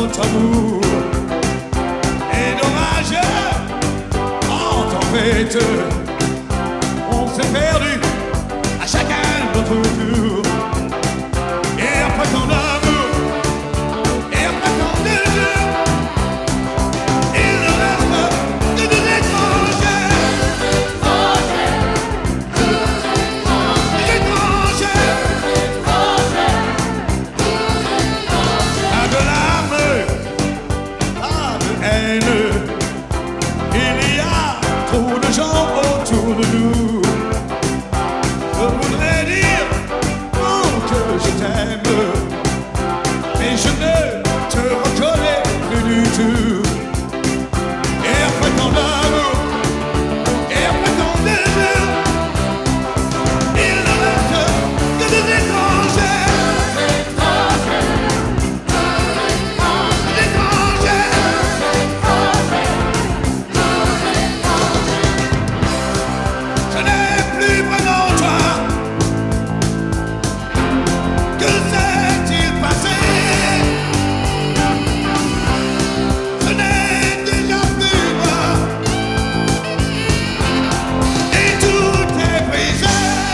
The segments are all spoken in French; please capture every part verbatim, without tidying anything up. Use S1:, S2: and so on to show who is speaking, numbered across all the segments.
S1: notre amour. Et dommage, en tempête, on s'est perdu à chacun notre tour. Et après ton amour, et après ton désir, il ne reste que des étrangers. Des étrangers. Pas de larmes, pas de haine. Il y a trop de gens autour de nous. Je voudrais dire oh, que je t'aime, mais je ne te reconnais plus du tout. Et après ton amour, et après ton désir, il ne reste que des étrangers. Des étrangers. Ce n'est plus vraiment toi. Que s'est-il passé? Ce n'est déjà plus moi. Et tout est brisé.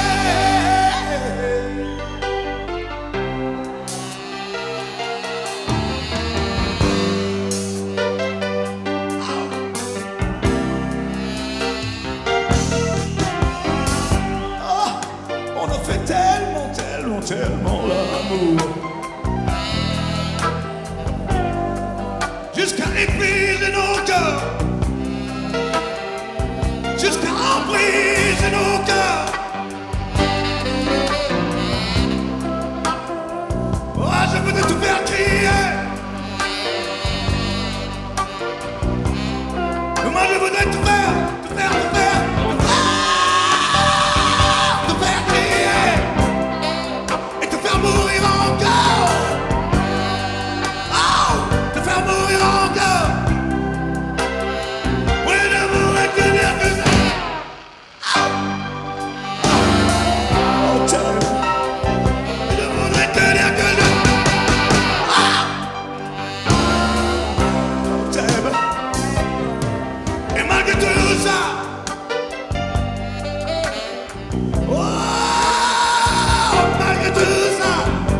S1: Ah, on a fait tellement, tellement, tellement l'amour, jusqu'à épuiser nos cœurs, jusqu'à embriser nos cœurs. Oh, je voudrais tout faire crier. Moi, je voudrais tout faire, tout faire, tout faire, tout faire, tout faire crier et te faire mourir encore. Oh, te faire mourir encore. Oui, je voudrais te dire que ça. Oh, oh, t'aime. Je voudrais te dire que je. Oh, t'aime. Et malgré tout ça, oh, malgré tout ça,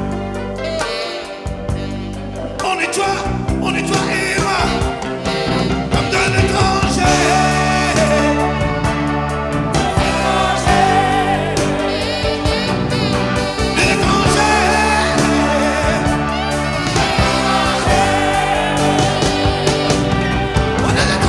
S1: on est toi, on est toi et moi, comme deux étrangers. Des étrangers. On est des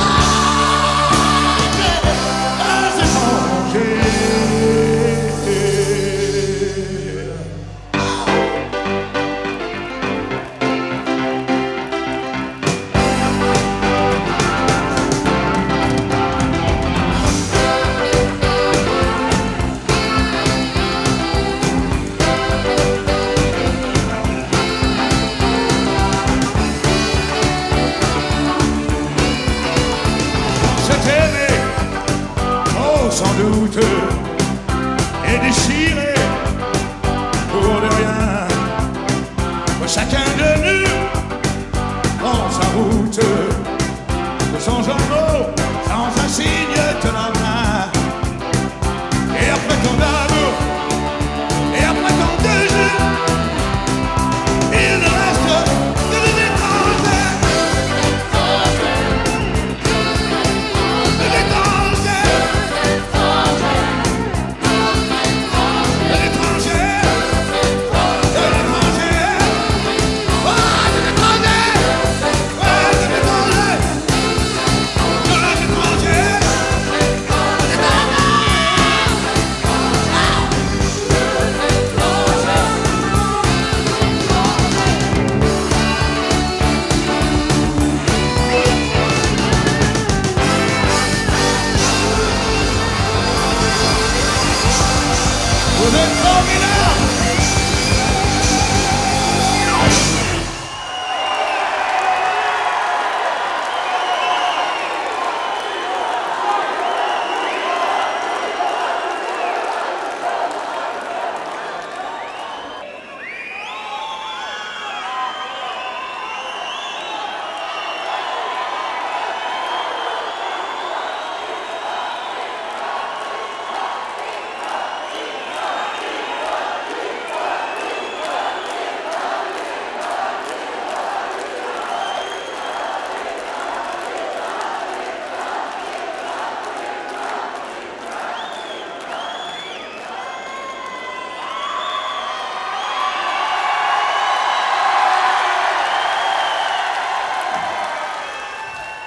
S1: s'est aimé, oh sans doute, et déchiré pour de rien. Chacun de nous